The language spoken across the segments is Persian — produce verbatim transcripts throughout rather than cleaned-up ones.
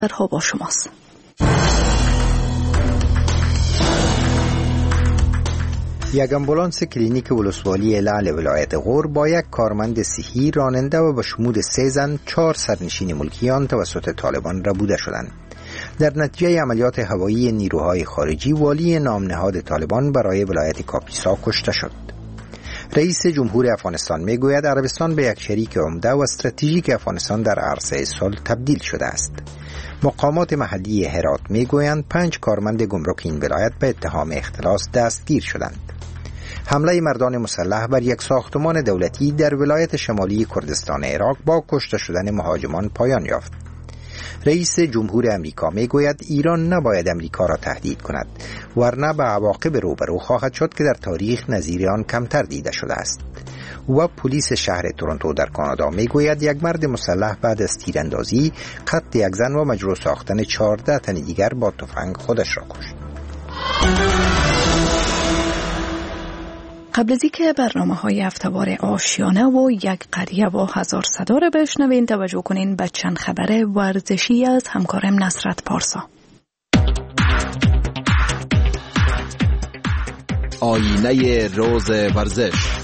درها با شماست. یک آمبولانس کلینیک ولسوالی لعل ولایت غور با یک کارمند صحی، راننده و به شمول سه زن چهار سرنشین ملکیان توسط طالبان ربوده شدند. در نتیجه عملیات هوایی نیروهای خارجی، والی نام نهاد طالبان برای ولایت کاپیسا کشته شد. رئیس جمهور افغانستان می گوید عربستان به یک شریک عمده و استراتژیک افغانستان در عرصه صلح تبدیل شده است. مقامات محلی هرات می گویند پنج کارمند گمرک این ولایت به اتهام اختلاس دستگیر شدند. حمله مردان مسلح بر یک ساختمان دولتی در ولایت شمالی کردستان عراق با کشته شدن مهاجمان پایان یافت. رئیس جمهور امریکا می گوید ایران نباید امریکا را تهدید کند، ورنه به عواقب روبرو خواهد شد که در تاریخ نظیر آن کمتر دیده شده است. و پلیس شهر تورنتو در کانادا می گوید یک مرد مسلح بعد از تیراندازی، قتل یک زن و مجروح ساختن چهارده تن دیگر با تفنگ خودش را کشت. قبل از اینکه برنامه‌های هفته‌وار آشیانه و یک قریه و هزار صدا را بشنوین، توجه کنین به چند خبر ورزشی از همکارم نصرت پارسا. آینه روز ورزش.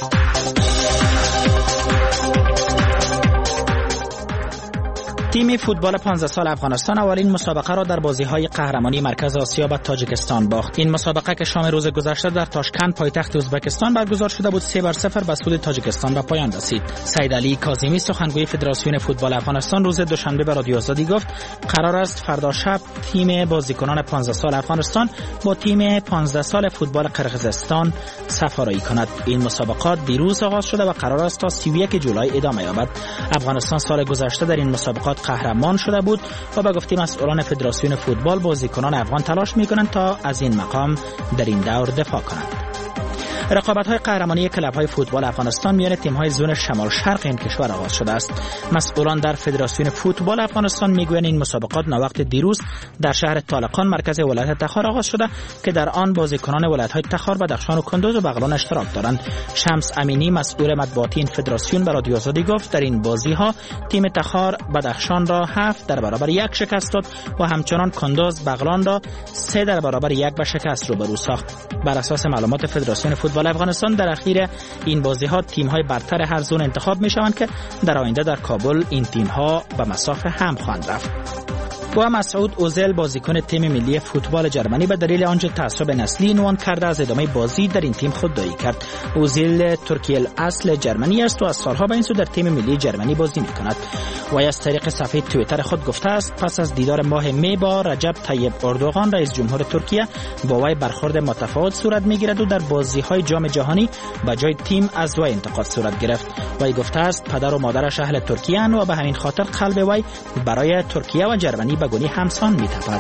تیم فوتبال پانزده سال افغانستان اولین مسابقه را در بازی‌های قهرمانی مرکز آسیا به تاجیکستان باخت. این مسابقه که شام روز گذشته در تاشکند پایتخت ازبکستان برگزار شده بود، سه بر صفر به سود تاجیکستان به پایان رسید. سید علی کاظمی سخنگوی فدراسیون فوتبال افغانستان روز دوشنبه به رادیو آزادی گفت قرار است فردا شب تیم بازیکنان پانزده سال افغانستان با تیم پانزده سال فوتبال قرقیزستان سفارایی کند. این مسابقات دیروز آغاز شده و قرار است تا سی و یک جولای ادامه یابد. افغانستان سال گذشته در این مسابقات قهرمان شده بود و به گفته مسئولان فدراسیون فوتبال بازیکنان افغان تلاش می‌کنند تا از این مقام در این دور دفاع کنند. رقابت‌های قهرمانی کلب‌های فوتبال افغانستان میان تیم‌های زون شمال شرق این کشور آغاز شده است. مسئولان در فدراسیون فوتبال افغانستان میگویند این مسابقات نوقت دیروز در شهر طالقان مرکز ولایت تخار آغاز شده که در آن بازیکنان ولایت‌های تخار، بدخشان و کندوز و بغلان اشتراک دارند. شمس امینی مسئول مطبوعاتی این فدراسیون به رادیو آزادی گفت در این بازی‌ها تیم تخار بدخشان را هفت در برابر یک شکست داد و همچنان کندوز بغلان را سه در برابر یک به شکست روبرو ساخت. بر اساس معلومات فدراسیون فوتبال افغانستان در اخیر این بازی‌ها تیم‌های برتر هر زون انتخاب می‌شوند که در آینده در کابل این تیم‌ها به مساف هم خواهند رفت. و مسعود اوزل بازیکن تیم ملی فوتبال جرمنی به دلیل آنچه تعصب نسلی عنوان کرده از ادامه بازی در این تیم خودداری کرد. اوزل ترکیه اصل جرمنی است و از سالها به این سو در تیم ملی جرمنی بازی می‌کند. و از طریق صفحه توییتر خود گفته است پس از دیدار ماه می با رجب طیب اردوغان رئیس جمهور ترکیه با وی برخورد متفاوت صورت می‌گیرد و در بازی‌های جام جهانی به جای تیم از وی انتقاد صورت گرفت. وی گفته است پدر و مادرش اهل ترکیه اند و به همین خاطر قلب وی برای ترکیه و جرمنی به گونی همسان می‌تپد.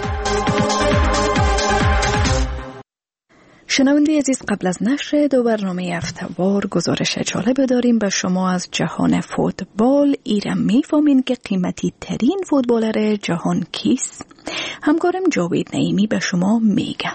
شنونده عزیز، قبل از نشر دو برنامه هفته‌وار گزارش جالب داریم به شما از جهان فوتبال. ایران می‌فهمین که قیمتی ترین فوتبالر جهان کیست؟ همکارم جاوید نعیمی به شما میگه.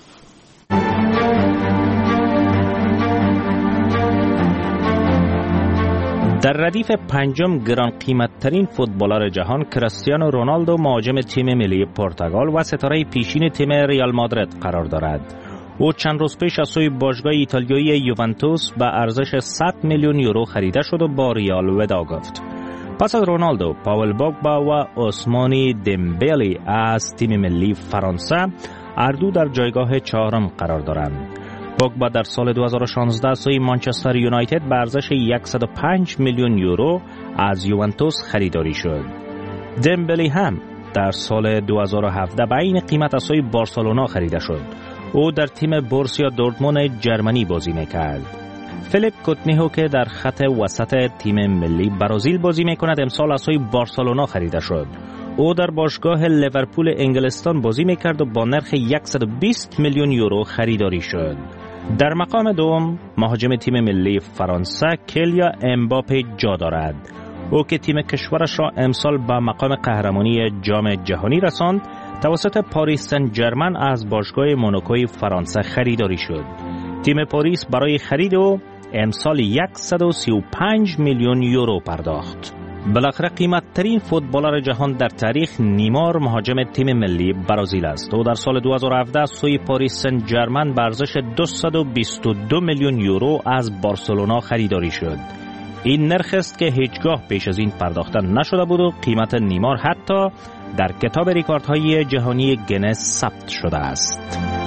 در ردیف پنجم گران قیمت ترین فوتبالر جهان کریستیانو رونالدو مهاجم تیم ملی پرتغال و ستاره پیشین تیم ریال مادرید قرار دارد. او چند روز پیش از سوی باشگاه ایتالیایی یوونتوس به ارزش صد میلیون یورو خریده شد و با ریال وداع گفت. پس از رونالدو، پاول پوگبا و عثمانی دمبله از تیم ملی فرانسه هر دو در جایگاه چهارم قرار دارند. پوگبا در سال دو هزار و شانزده سوی مانچستر یونایتد به ارزش صد و پنج میلیون یورو از یوونتوس خریداری شد. دمبله هم در سال دو هزار و هفده به این قیمت از سوی بارسلونا خریده شد. او در تیم بورسیا دورتموند جرمنی بازی میکرد. فیلیپ کوتینیو که در خط وسط تیم ملی برزیل بازی میکند امسال از سوی بارسلونا خریده شد. او در باشگاه لیورپول انگلستان بازی میکرد و با نرخ صد و بیست میلیون یورو خریداری شد. در مقام دوم مهاجم تیم ملی فرانسه کلیا امباپه جا دارد. او که تیم کشورش را امسال به مقام قهرمانی جام جهانی رساند توسط پاریس سن ژرمن از باشگاه موناکوی فرانسه خریداری شد. تیم پاریس برای خرید او امسال صد و سی و پنج میلیون یورو پرداخت. بالاخره قیمت ترین فوتبالر جهان در تاریخ نیمار مهاجم تیم ملی برزیل است. او در سال دو هزار و هفده سوی پاریس سن ژرمن به ارزش دویست و بیست و دو میلیون یورو از بارسلونا خریداری شد. این نرخ است که هیچگاه پیش از این پرداخته نشده بود و قیمت نیمار حتی در کتاب رکوردهای جهانی گینس ثبت شده است.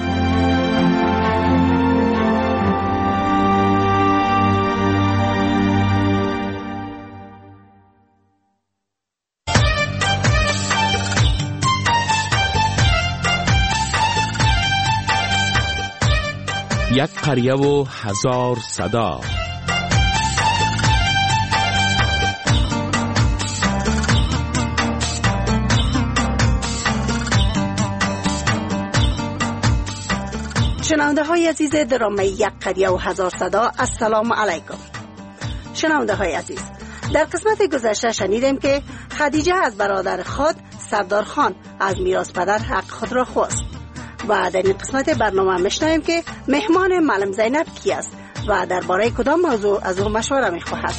یک قریه و هزار صدا. شنونده های عزیز درامه یک قریه و هزار صدا، السلام علیکم. شنونده های عزیز، در قسمت گذشته شنیدیم که خدیجه از برادر خود سردار خان از میراث پدر حق خود را خواست و در این قسمت برنامه میشنویم که مهمان معلم زینب کی است و درباره کدام موضوع از او مشوره میخواهد.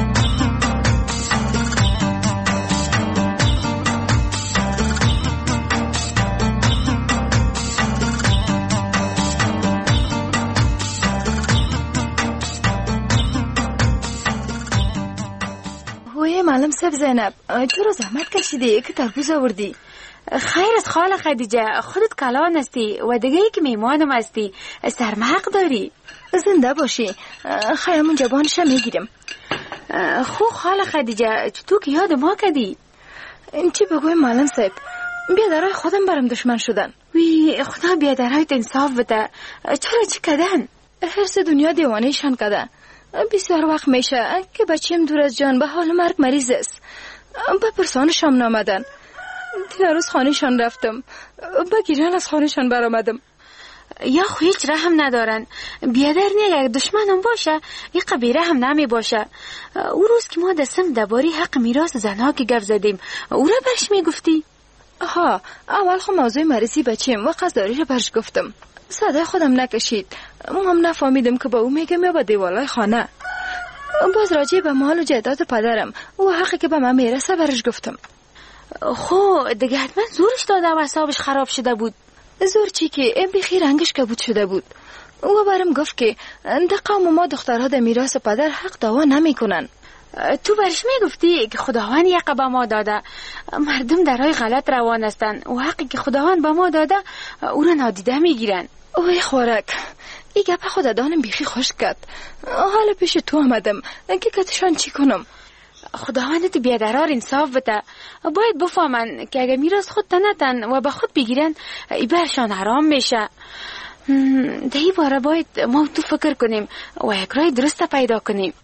وای معلم صاحب زینب، چرا زحمت کشیدی که تربوز آوردی؟ خیر از خاله خدیجه، خودت کلان هستی و دیگه ای که میمانم هستی، سرمحق داری. زنده باشی، خیامون جبانش میگیرم. خو خاله خدیجه، چطور که یاد ما کدی؟ چی بگویم معلم صاحب، بیادرهای خودم برم دشمن شدن. وی خدا بیادرهایت انصاف بده، چرا چی کدن؟ حرس دنیا دیوانهشان کده. بسیار وقت میشه که بچیم دور از جان به حال مرگ مریض است. به پرسانشان نامدن. دیروز خانهشان رفتم، بگیرن از خانهشان برآمدم. یا خو هیچ رحم ندارن. بیادر نه یک دشمنم باشه یک قبیره هم نمی باشه. او روز که ما دستم درباره حق میراث زنها که گپ زدیم او را برش میگفتی؟ ها اول خو موضوع مریضی بچیم و قصداری را برش گفتم. صدای خودم نکشید، مو هم نفهمیدم که با او میگم یا با دیوالای خانه. باز راجع به مال و جایداد پدرم و حقی که به من میرسه برش گفتم. خو دیگه حتما زورش داده و حسابش خراب شده بود. زور چی که این بخی رنگش کبود شده بود. او برم گفت که در قوم ما دخترها در میراث پدر حق دعوا نمی کنن. تو برش میگفتی که خداوند یک به ما داده، مردم در راه غلط روان هستن و حقی که خداوند به ما داده او را نادیده میگیرن. اوی خوارک، این گپ خدا دانم بیخی خوش کرد. حالا پیش تو آمدم که کتشان چی کنم. خداوندت بیادرار انصاف بده، باید بفهمن که اگه میراث خود تنتن و به خود بگیرن ای برشان حرام میشه. دهی باره باید ما تو فکر کنیم و یک راه درست پیدا کنیم.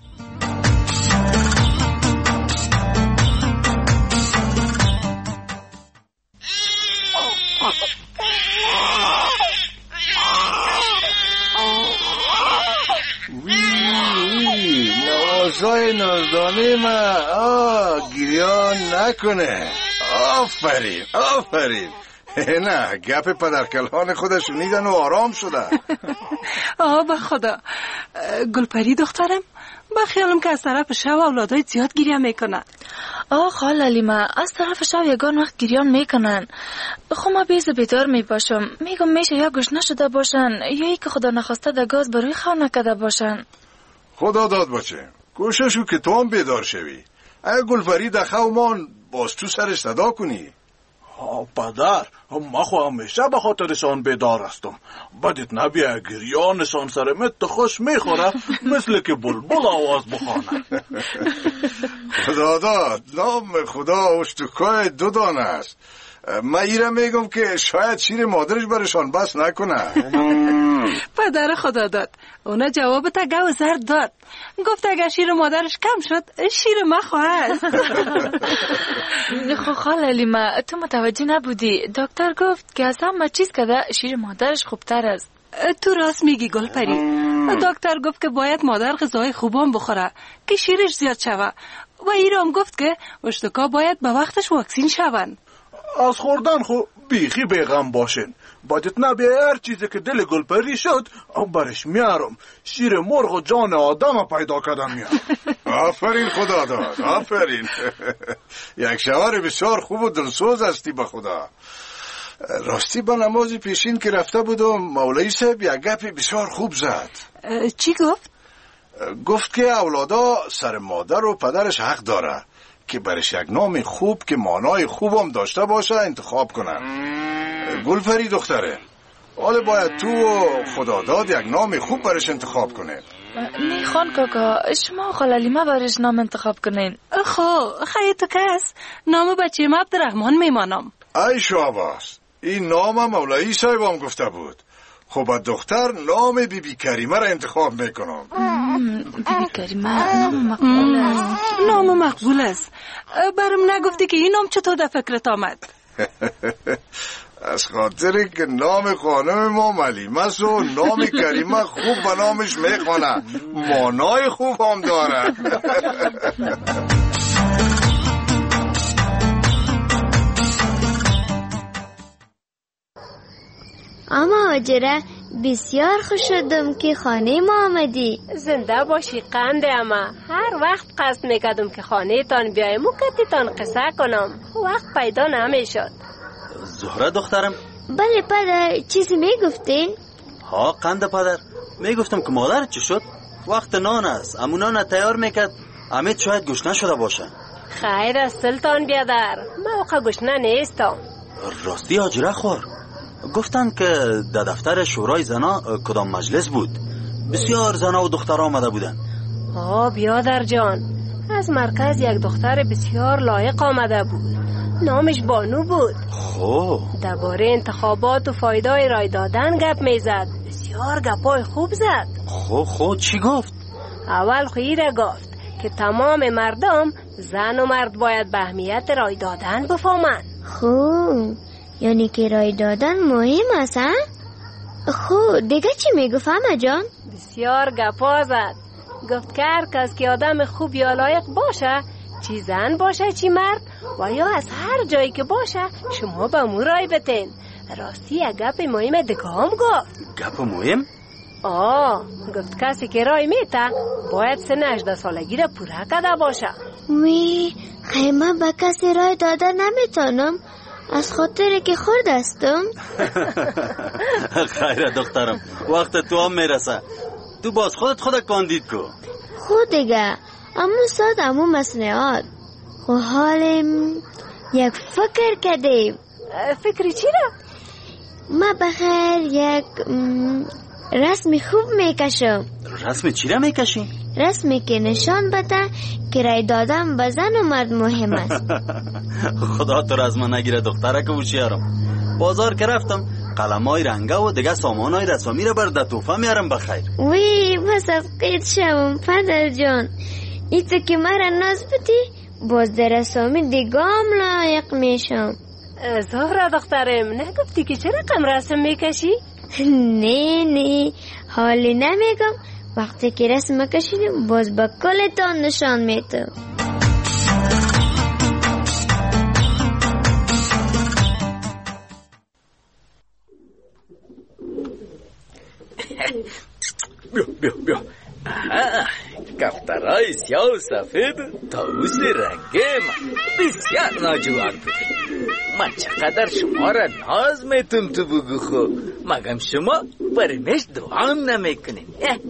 نوازای نازدانه ما آه گریان نکنه. آفرین آفرین. نه گپ پدرکلان خودش شنیدن و آرام شده. آه به خدا، گلپری دخترم با خیالم که از طرف شو اولادای زیاد گریه میکنن. آه خاله لیما، از طرف شو یگان وقت گریان میکنن. خو ما بیز بیدار میباشم، میگم میشه یا گوش شده باشن یا ای که خدا نخواسته در گاز بروی خواه نکده باشن. خدا داد باشه، کوششو که تو هم بیدار شوی. اگه گلپری در خومان باز تو سرش صدا کنی. پدر، ما خو همیشه به خاطرشان بیدار هستم. بدت نبیه گریانشان سر مت خوش میخوره مثل که بلبل آواز بخوانه. خدا داد، نام خدا اشتکای دو دانه است. من ایره میگم که شاید شیر مادرش برشان بس نکنه. پدر خدا داد، اونا جواب تا گو زرد داد. گفت اگر شیر مادرش کم شد شیر ما خواهد. خو خاله لیما، تو متوجه نبودی. دکتر گفت که از همه چیز که شیر مادرش خوبتر است. تو راست میگی گلپری. دکتر گفت که باید مادر غذای خوبان بخوره که شیرش زیاد شوه و ایرام گفت که اشتکا باید به وقتش واکسین شون. از خوردن خو بیخی بیغم باشین. باید نبیه هر چیزی که دل گلپری شد برش میارم. شیر مرغ و جان آدم پیدا کردن میارم. آفرین خدا داد، آفرین. یک شوهر بسیار خوب و دلسوز هستی به خدا. راستی با نماز پیشین که رفته بودم مولوی صاحب یک گپ بسیار خوب زد. چی گفت؟ گفت که اولادا سر مادر و پدرش حق داره که برش یک نام خوب که معنای خوبم داشته باشه انتخاب کنن. گلپری دختره، حالا باید تو و خداداد یک نام خوب برش انتخاب کنه. نه خان کاکا، شما خلالیمه برش نام انتخاب کنین. خو خیلی تو کس نام بچه ما عبدالرحمن میمانم. ای شاباس، این نام مولوی صاحبم گفته بود. خب دختر نام بی بی کریمه را انتخاب میکنم. بی بی کریمه نام مقبول است. نام مقبول است. برم نگفتی که این نام چطور در فکرت آمد؟ از خاطری که نام خانم ما ملیمه است و نام کریمه خوب به نامش میخوانه، معنای خوب هم داره. اما آجره بسیار خوش شدم که خانه ما آمدی. زنده باشی قند اما، هر وقت قصد میکردم که خانه تان بیایم و کتی تان قصه کنم، وقت پیدا نمیشد. زهره دخترم. بله پدر، چیزی میگفتین؟ ها قند پدر، میگفتم که مادر چی شد؟ وقت نان است، امو نان تیار میکرد، امید شاید گشنه شده باشه. خیر است سلطان بیادر، موقع گشنه نیستم. راستی آجره خور، گفتن که در دفتر شورای زنا کدام مجلس بود، بسیار زنا و دختر آمده بودن. آه بیادر جان، از مرکز یک دختر بسیار لایق آمده بود، نامش بانو بود. خب درباره انتخابات و فایده رای دادن گپ میزد، بسیار گپای خوب زد. خب خب چی گفت؟ اول خیره گفت که تمام مردم زن و مرد باید به اهمیت رای دادن بفهمن. خب یعنی که رای دادن مهم است ها؟ خب دیگه چی میگفت همه جان؟ بسیار گپا زد، گفت که هر کس که آدم خوب یا لایق باشه، چی زن باشه چی مرد و یا از هر جایی که باشه، شما به مو رای بتین. راستی یک گپ مهم دیگه هم گفت. گپ مهم؟ آه گفت کسی که رای میته باید سن هجده سالگی را پوره کرده باشه. وی خیمه به کسی رای داده نمیتونم، از خاطر که خورد هستم. خیره دخترم، وقت تو هم میرسه، تو باز خودت خودت کاندید کو. خود دیگه امو ساد امو مسنعات. خو حالم یک فکر کردیم. فکری چی را؟ ما بخیر یک رسمی خوب میکشم. رسمی چی را میکشی؟ رسمی که نشان بده که رای دادن به زن و مرد مهم است. خدا تو را از من نگیره دختره که هوشیارم. بازار که رفتم قلمای رنگه و دیگه سامانای رسمی را بر توفه میارم بخیر. وی بس از قید شوم پدر جان، ایتو که مرا ناز بدی باز در رسمی دیگه هم لایق میشم. زهره دخترم نگفتی که چرا رقم رسم میکشی؟ نه نه حالی نمیگم، وقتی که رسم کشیدیم باز با کلتان نشان میتم. بیا بیا بیا. آها، کفترهای سیاه و سفید طاووس رنگه من بسیار ناجوان بودی. من چقدر شما را ناز میتون تو بگو خو، مگم شما برمش دوام نمیکنین.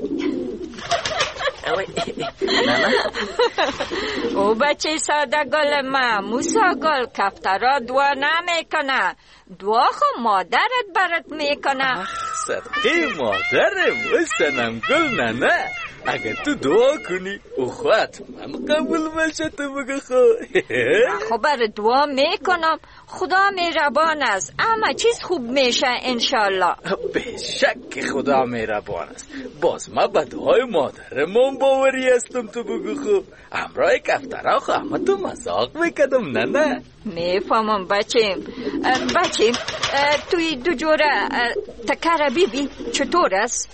او بچه ساده گل ما موسا گل کفترها دعا نمیکنه، دعا خو مادرت برات میکنه. صدقه مادرم و سنم گل نه نه، اگر تو دعا کنی او خواهد من قبول بشه تو بگو خو. خب بر دعا میکنم، خدا مهربان است، اما چیز خوب میشه انشالله. به شک خدا مهربان است، باز ما به دعای مادرمون باوری هستم تو بگو خو. امرای کفترها خو اما تو مزاق میکدم نه نه. میفهمم بچیم. بچیم توی دو جوره تکره بیبی چطور است؟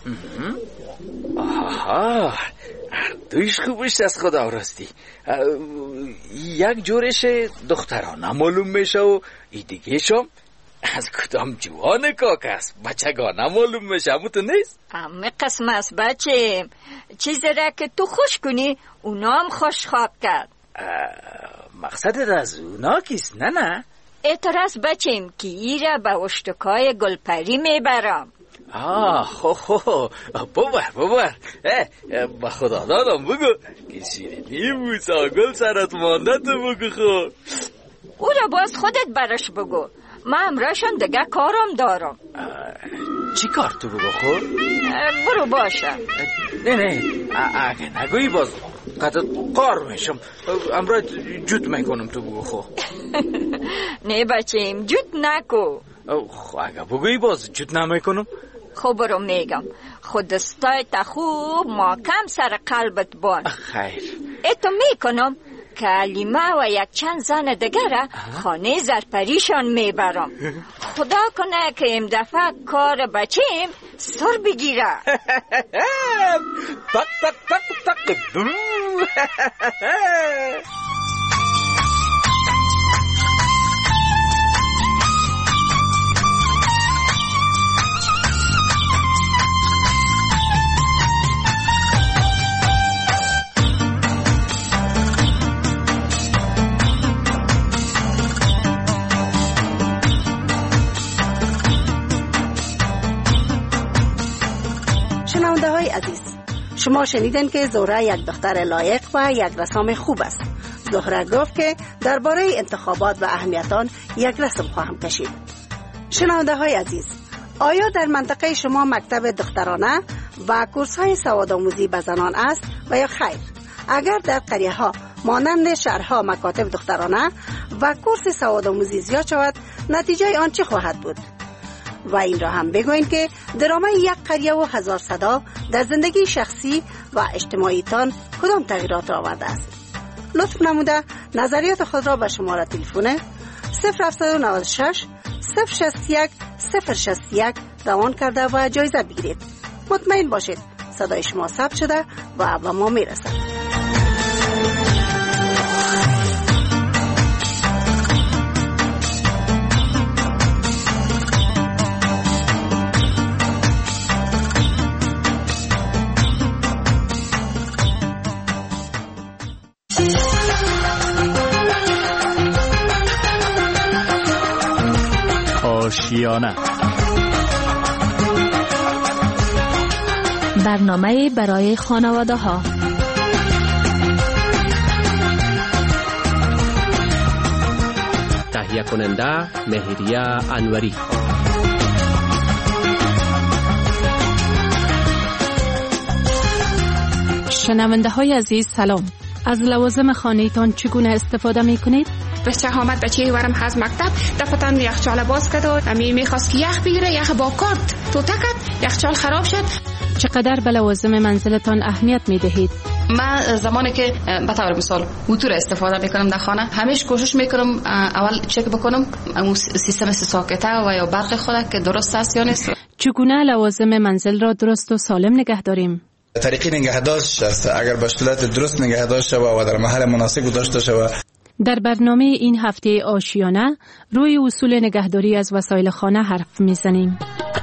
آها، دویش خوبش از خدا راستی. یک جورش دخترانه معلوم میشه و ای دیگه شم از کدام جوان کاک است؟ بچگانه معلوم میشه، همون تو نیست؟ همه قسم است بچه، چیزی را که تو خوش کنی اونا هم خوش خواب کرد. مقصد از اونا کیست؟ نه نه اعتراض بچیم که ایره به اشتکای گلپری میبرم. آه خو خو ببر ببر با خدا دادم بگو که شیرینی موسا گل سرت مانده تو بگو خو. او را باز خودت برش بگو، من امراشم دیگه کارم دارم. چی کار تو بگو خو؟ برو باشه. نه نه اگه نگویی باز قطعا قار میشم، امرا جوت میکنم تو بگو خو. نه بچیم جوت نکو. خو اگه بگویی باز جوت نمیکنم. خب برو میگم، خود دستایت خوب محکم سر قلبت بان. خیر اتو میکنم کلمه و یک چند زن دیگر خانه زرپریشان میبرم. خدا کنه که این دفعه کار بچیم سر بگیره. تق تق تق تق شنونده های عزیز، شما شنیدن که زهره یک دختر لایق و یک رسام خوب است. زهره گفت که درباره انتخابات و اهمیت آن یک رسم خواهم کشید. شنونده های عزیز، آیا در منطقه شما مکتب دخترانه و کورس های سوادآموزی به زنان است و یا خیر؟ اگر در قریه ها مانند شهرها مکاتب دخترانه و کورس سوادآموزی زیاد شود، نتیجه آن چه خواهد بود؟ و این را هم بگوین که درامه یک قریه و هزار صدا در زندگی شخصی و اجتماعی تان کدام تغییرات را آورده است. لطف نموده نظریات خود را به شماره تلفن صفر هفت نه شش صفر شصت یک صفر شصت یک روان کرده و جایزه بگیرید. مطمئن باشید صدای شما ثبت شده و به ما میرسد. آشیانه، برنامه برای خانواده ها. تهیه کننده مهریه انوری. شنونده های عزیز سلام. از لوازم خانه‌تان چگونه استفاده می کنید؟ بچه آمد بچه ورم از مکتب دفتن یخچال باز کرد و امی میخواست که یخ بگیره، یخ با کارت تو تکت یخچال خراب شد. چقدر به لوازم منزلتان اهمیت می دهید؟ من زمانی که به طور مثال موتور استفاده میکنم در خانه، همیشه کوشش میکنم اول چک بکنم اون سیستم ساکته و یا برق خود که درست است یا نیست. چگونه لوازم منزل را درست و سالم نگه داریم؟ طریقی نگهداشت است، اگر به صورت درست نگهداشت شود و در محل مناسب داشته شود. در برنامه این هفته آشیانه روی اصول نگهداری از وسایل خانه حرف میزنیم.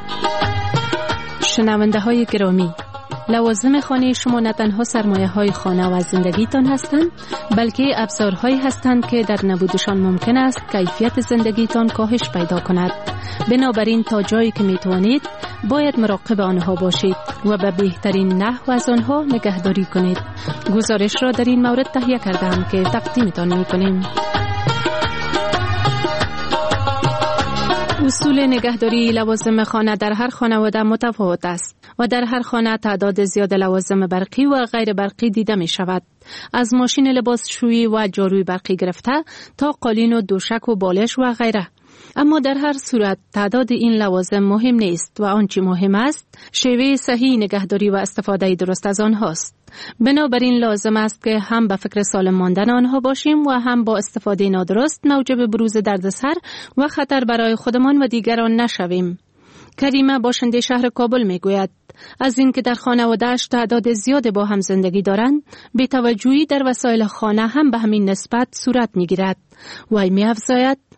شنونده های گرامی، لوازم خانه شما نه تنها سرمایه های خانه و زندگیتان هستند، بلکه ابزارهایی هستند که در نبودشان ممکن است کیفیت زندگیتان کاهش پیدا کند. بنابراین تا جایی که میتوانید باید مراقب آنها باشید و به بهترین نحو از آنها نگهداری کنید. گزارش را در این مورد تهیه کردم که تقدیمتان میکنیم. اصول نگهداری لوازم خانه در هر خانواده متفاوت است و در هر خانه تعداد زیاد لوازم برقی و غیر برقی دیده می شود. از ماشین لباسشویی و جاروی برقی گرفته تا قالین و دوشک و بالش و غیره. اما در هر صورت تعداد این لوازم مهم نیست و آنچه مهم است شیوه صحیح نگهداری و استفاده درست از آنهاست. بنابراین لازم است که هم به فکر سالم ماندن آنها باشیم و هم با استفاده نادرست موجب بروز دردسر و خطر برای خودمان و دیگران نشویم. کریمه باشنده شهر کابل میگوید از اینکه در خانواده‌اش تعداد زیاد با هم زندگی دارند، بی‌توجهی در وسایل خانه هم به همین نسبت صورت میگیرد. و می‌افزاید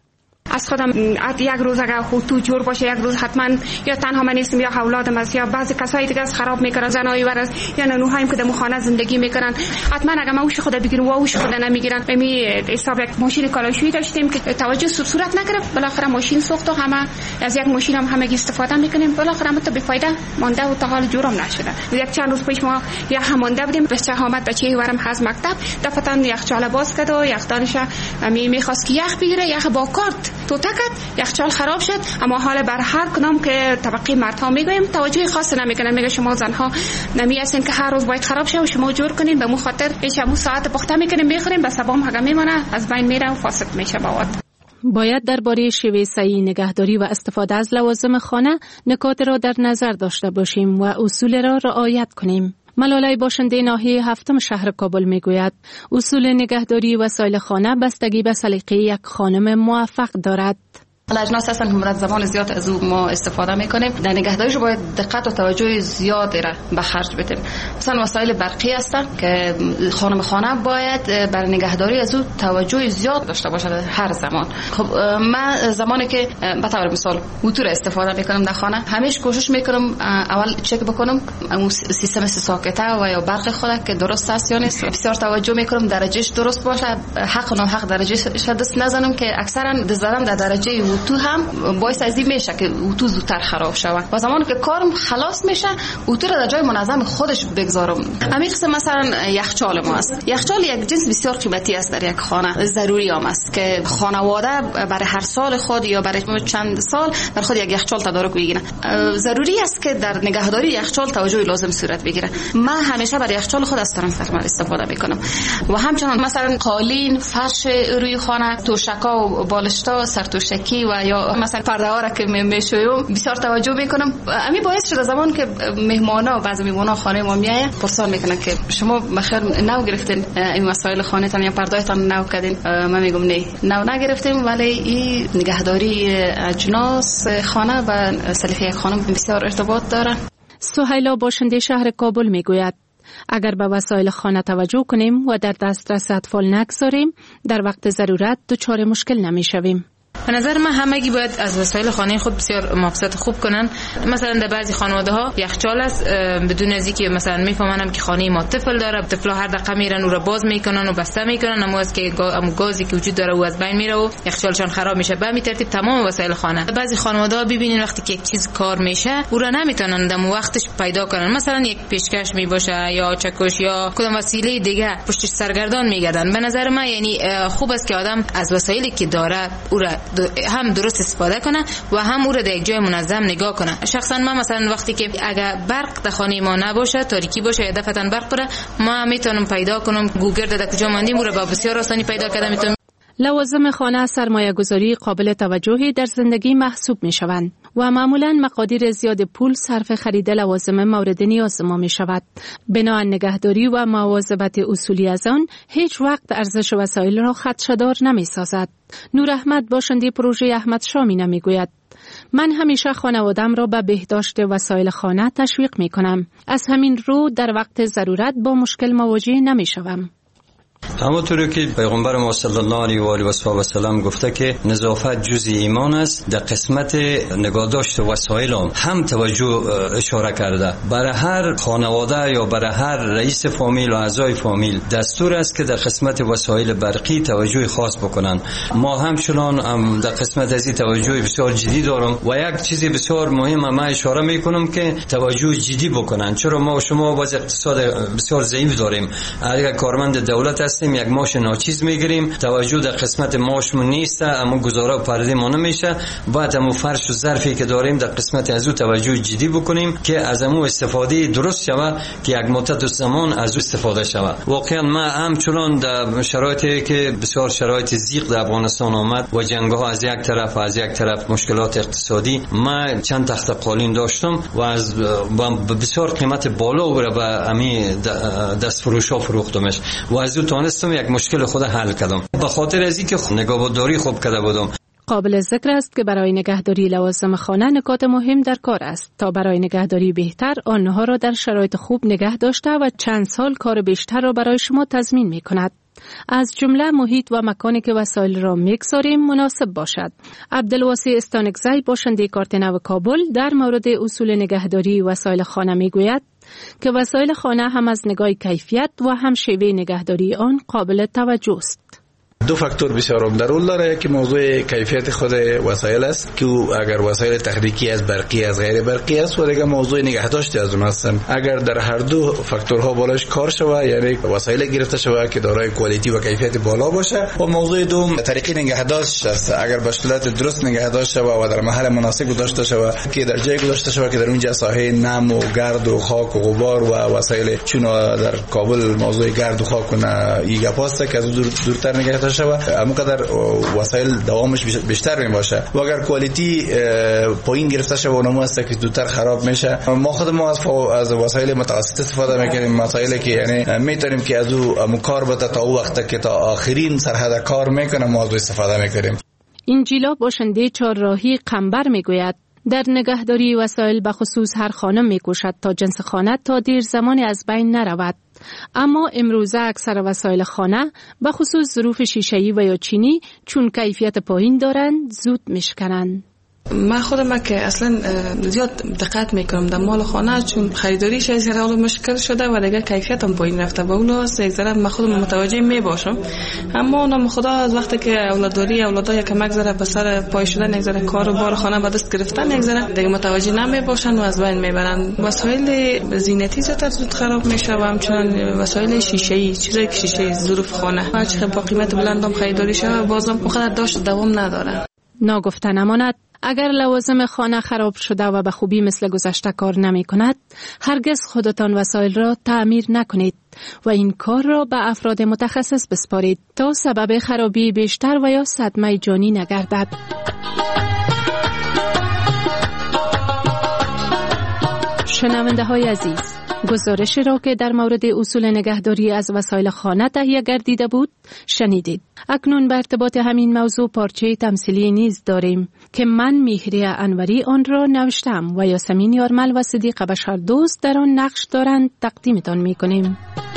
از خودم یک روز اگر تو جور باشه یک روز حتما یا تنها من نیستم یا اولادم است یا بعضی کسایی دیگه از خراب میکنن زنای ورز یا نونهایم که در خانه زندگی میکنن حتما اگر ما اوش خود بگیریم و اوش خود نمیگیرن می حساب یک ماشین کالاشویی داشتیم که توجه صورت نگرفت بالاخره ماشین سوخت و همه از یک ماشین هم همه استفاده میکنیم بالاخره ما تو بفایده مونده و تا حال جورم نشده. یک چند روز پیش ما یا همونده بودیم بچه آمد بچه ورم از مکتب دفتن یخچال باز کرد و یخدانش می میخواست که یخ بگیره یخ با کارت تو تکت یخچال خراب شد اما حال بر هر کدام که طبقه مردها میگویم توجه خاص نمیکنن میگه شما زنها نمی هستین که هر روز باید خراب شه و شما جور کنین به مو خاطر هیچ مو ساعت پخته میکنیم میخوریم بس بام حقا میمونه از بین میره و فاسد میشه مواد. باید درباره شیوه صحیح نگهداری و استفاده از لوازم خانه نکات را در نظر داشته باشیم و اصول را رعایت کنیم. ملالای باشنده ناحیه هفتم شهر کابل میگوید اصول نگهداری وسایل خانه بستگی به سلیقه یک خانم موفق دارد. اجناس هستن که مدت زمان زیاد از او ما استفاده میکنیم در نگهداریش باید دقت و توجه زیادی را به خرج بدیم. مثلا وسایل برقی هستن که خانم خانه باید برای نگهداری از او توجه زیاد داشته باشه هر زمان. خب من زمانی که به طور مثال موتور استفاده میکنم در خانه همیشه کوشش میکنم اول چک بکنم اون سیستم ساکته و یا برق خود که درست است یا نیست. بسیار توجه میکنم درجهش درست باشه حق و ناحق درجهش دست نزنم که اکثرا دزدن در درجه اتو هم باعث از این میشه که اتو زودتر خراب شود و زمانی که کارم خلاص میشه اتو رو در جای منظم خودش بگذارم. همین قسم مثلا یخچال ما است. یخچال یک جنس بسیار قیمتی است در یک خانه ضروری هم است که خانواده برای هر سال خود یا برای چند سال بر خود یک یخچال تدارک بگیره. ضروری است که در نگهداری یخچال توجه لازم صورت بگیره. من همیشه برای یخچال خود از ترانسفرمر استفاده میکنم و همچنان مثلا قالین فرش روی خانه توشکا و بالشتا سرتوشکی و یا مثلا پرده ها را که میشویم بسیار توجه میکنم. امی باعث شده زمان که مهمانا و بعضی مهمانا خانه ما میایه پرسان میکنن که شما بخیر نو گرفتین این وسایل خانه تان یا پرده تان نو کردین؟ من میگم نه نو نگرفتیم ولی این نگهداری اجناس خانه و سلیقه یک خانم بسیار ارتباط داره. سهیلا باشنده شهر کابل میگوید اگر به وسایل خانه توجه کنیم و در دسترس اطفال نگذاریم در وقت ضرورت دچار مشکل نمیشویم. به نظر من همگی باید از وسایل خانه خود بسیار محافظت خوب کنن. مثلا در بعضی خانواده ها یخچال است بدون از اینکه مثلا میفهمن که خانه ما طفل داره طفلا هر دقیقه میرن او را باز میکنن و بسته میکنن اما از که گازی که وجود داره او از بین میره و یخچالشان خراب میشه. به همین ترتیب تمام وسایل خانه. بعضی خانواده ها ببینین وقتی که یک چیز کار میشه او را نمیتونن در وقتش پیدا کنن. مثلا یک پیشکش میباشه یا چکش یا کدام وسیله دیگه پشتش سرگردان میگردن. به نظر من یعنی خوب است که آدم از وسایلی که داره او را هم درست استفاده کنه و هم او را در یک جای منظم نگاه کنه. شخصا من مثلا وقتی که اگر برق در خانه ما نباشه تاریکی باشه یا دفعتاً برق بره ما میتونم پیدا کنم گوگل در کجا ماندیم او را با بسیار آسانی پیدا کردم. میتونم لوازم خانه سرمایه گذاری قابل توجهی در زندگی محسوب می شوند و معمولاً مقادیر زیاد پول صرف خرید لوازم مورد نیاز ما می شود. بنا نگهداری و مواظبت اصولی از آن هیچ وقت ارزش وسایل را خدشه‌دار نمی سازد. نور احمد باشنده پروژه احمد شامی نمی گوید من همیشه خانوادم را به بهداشت وسایل خانه تشویق می کنم. از همین رو در وقت ضرورت با مشکل مواجه نمی شوم. همونطوری که پیغمبر ما صلی الله علیه و آله و سلم گفته که نظافت جزء ایمان است، در قسمت نگهداشت وسایل هم, هم توجه اشاره کرده. برای هر خانواده یا برای هر رئیس فامیل و اعضای فامیل دستور است که در قسمت وسایل برقی توجه خاص بکنن. ما همچنان هم در قسمت از این توجه بسیار جدی دارم و یک چیزی بسیار مهم ما اشاره میکنم که توجه جدی بکنن. چرا ما و شما باز اقتصاد بسیار ضعیف داریم. اگر کارمند دولت هستیم یک ماش ناچیز میگیریم توجه در قسمت ماشمون نیست اما گزاره و پرده ما نمیشه. باید همون فرش و ظرفی که داریم در قسمت از او توجه جدی بکنیم که از همون استفاده درست شود که یک مدت زمان از او استفاده شود. واقعا ما همچنان در شرایطی که بسیار شرایط ضیق در افغانستان آمد و جنگ‌ها از یک طرف و از یک طرف مشکلات اقتصادی ما چند تخت قالین داشتم و از بسیار قیمت بالا و به همین دستفروشا فروختمش و از او تونستم یک مشکل خود حل کردم به خاطر از اینکه نگهداری خوب کرده بودم. قابل ذکر است که برای نگهداری لوازم خانه نکات مهم در کار است تا برای نگهداری بهتر آنها را در شرایط خوب نگه داشته و چند سال کار بیشتر را برای شما تضمین می کند. از جمله محیط و مکانی که وسایل را میگذاریم مناسب باشد. عبدالواسی استانکزی باشنده کارت نو کابل در مورد اصول نگهداری وسایل خانه میگوید که وسایل خانه هم از نگاه کیفیت و هم شیوه نگهداری آن قابل توجه است. دو فاکتور بسیار عمده رول داره که موضوع کیفیت خود وسایل است که اگر وسایل تخریکی از برقی از غیر برقی است و دیگه موضوع نگهداشت از اون هستن. اگر در هر دو فاکتورها بالاش کار شود یعنی وسایل گرفته شود که دارای کوالیتی و کیفیت بالا باشه و موضوع دوم طریقی نگهداشت است. اگر به صورت درست نگهداشت شود و در محل مناسب گذاشته شود که در جای گذاشته شود که در اونجا ساحه نم و گرد و خاک و غبار و وسایل چون در کابل موضوع گرد و خاک و ایگا پاسته که از دور دورتر نگهداشت شود همونقدر وسایل دوامش بیشتر می باشه و اگر کوالیتی پایین گرفته شود اونم است که زودتر خراب میشه. ما خودمون از از وسایل متوسط استفاده میکنیم، وسایلی که یعنی میتونیم که از او کار بده تا وقتی که تا آخرین سرحد کار میکنه ما از استفاده میکنیم. اینجیلا باشنده چهارراهی قنبر میگوید در نگهداری وسایل به خصوص هر خانم میکوشد تا جنس خانه تا دیر زمانی از بین نرود، اما امروزه اکثر وسایل خانه به خصوص ظروف شیشه‌ای و یا چینی چون کیفیت پایین دارند زود میشکنند. من خودم که اصلا زیاد دقت میکنم در مال خانه چون خریداریش از حال مشکل شده و دیگه کیفیتم پایین رفته با اوناست یک ذره من خودم متوجه میباشم، اما اونم خدا از وقتی که اولاداری اولادا یک کمک ذره به سر پای شدن یک ذره کار و بار خانه به دست گرفتن یک ذره دیگه متوجه نمیباشن و از بین میبرن. وسایل زینتی زودتر زود خراب میشه و همچنین وسایل شیشه‌ای چیزایی که شیشه ظروف خانه هرچی با قیمت بلندم خریداری شه بازم مقدار داشت دوام نداره. ناگفته نماند اگر لوازم خانه خراب شده و به خوبی مثل گذشته کار نمی کند، هرگز خودتان وسایل را تعمیر نکنید و این کار را به افراد متخصص بسپارید تا سبب خرابی بیشتر و یا صدمه جانی نگردد. شنونده های عزیز، گزارشی را که در مورد اصول نگهداری از وسایل خانه تهیه گردیده بود شنیدید. اکنون به ارتباط همین موضوع پارچه تمثیلی نیز داریم که من مهریه انوری آن را نوشتم و یاسمین یارمل و صدیق بشردوست در آن نقش دارند تقدیمتان می کنیم.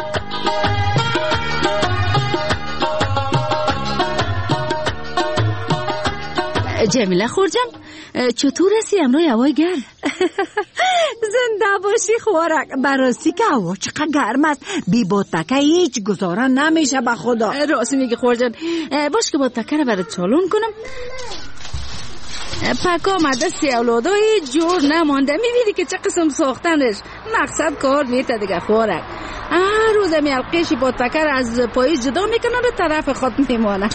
جمیله خورجان چطور هستی امروز هوای گرم؟ زنده باشی خوارک. براستی که هوا چقدر گرم است بی باتکه هیچ گزاره نمیشه به خدا. راست میگی خورجان. باش که باتکه رو برات چالون کنم. پک آمده سی اولادای جور نمانده. میبینی که چه قسم ساختنش مقصد کار میته دیگه خوارک. هر روز میالقیشی با تکر از پایی جدا میکنن و طرف خود میمانه.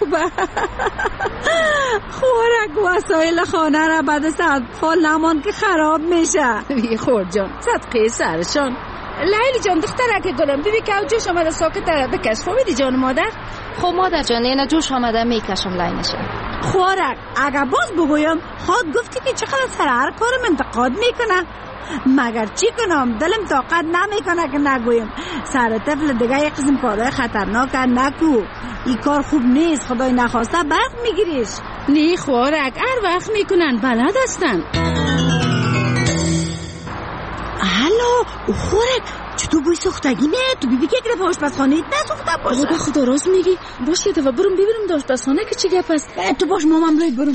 خوارک وسایل خانه را بعد از اطفال نمان که خراب میشه. بی خور جان صدقه سرشان. لیلی جان دختره که گلم ببین که جوش آمده ساکت بکش. فهمیدی جان مادر؟ خب مادر جان اینا جوش آمده میکشم لینشه. خوارک اگر باز بگویم خود گفتی که چقدر سر هر کارم انتقاد میکنه. مگر چی کنم دلم طاقت نمیکنه که نگویم. سر طفل دیگه یک قسم کارهای خطرناک نکو. این کار خوب نیست. خدای نخواسته برق میگیریش. نه خوارک هر وقت میکنن بلد هستن. هلو خوارک چطور بوی سوختگی میاد؟ تو بیبی که گرفت آشپزخانه نسوخته باشه. خدا خدا راست میگی. باش یه دفعه برم ببینم داشت آشپزخانه که چی گپ است. تو باش مامم روی برم.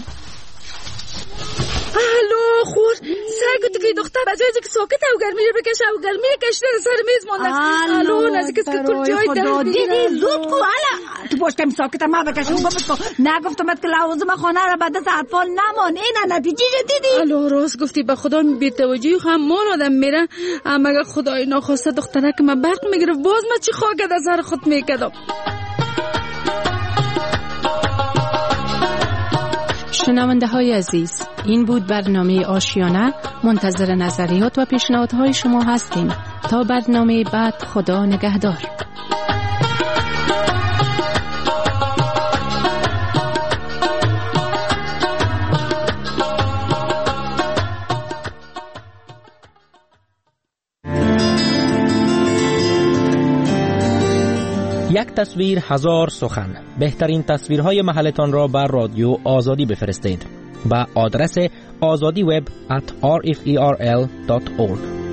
الو خور سعی تو که دختر بجای که ساکت او گرمی رو بکشه او گرمی کشته سر میز مونده. الو نزدیک است که کل جای در دیدی زود کو الا تو باش کم ساکت ما بکشه او بمش کو. نگفتمت که لوازم خانه را بعد از اطفال نمان. اینا نتیجه دیدی. الو راست گفتی به خدا بی توجهی همان آدم میره. اما اگر خدای ناخواسته دختره که من برق میگرفت باز من چی خواهد از سر خود میکردم. شنونده های عزیز، این بود برنامه آشیانه. منتظر نظریات و پیشنهادهای شما هستیم. تا برنامه بعد خدا نگهدار. یک تصویر هزار سخن. بهترین تصویرهای محلتان را بر رادیو آزادی بفرستید. با آدرس آزادی وب ات آر اف ای آر ال دات اورگ.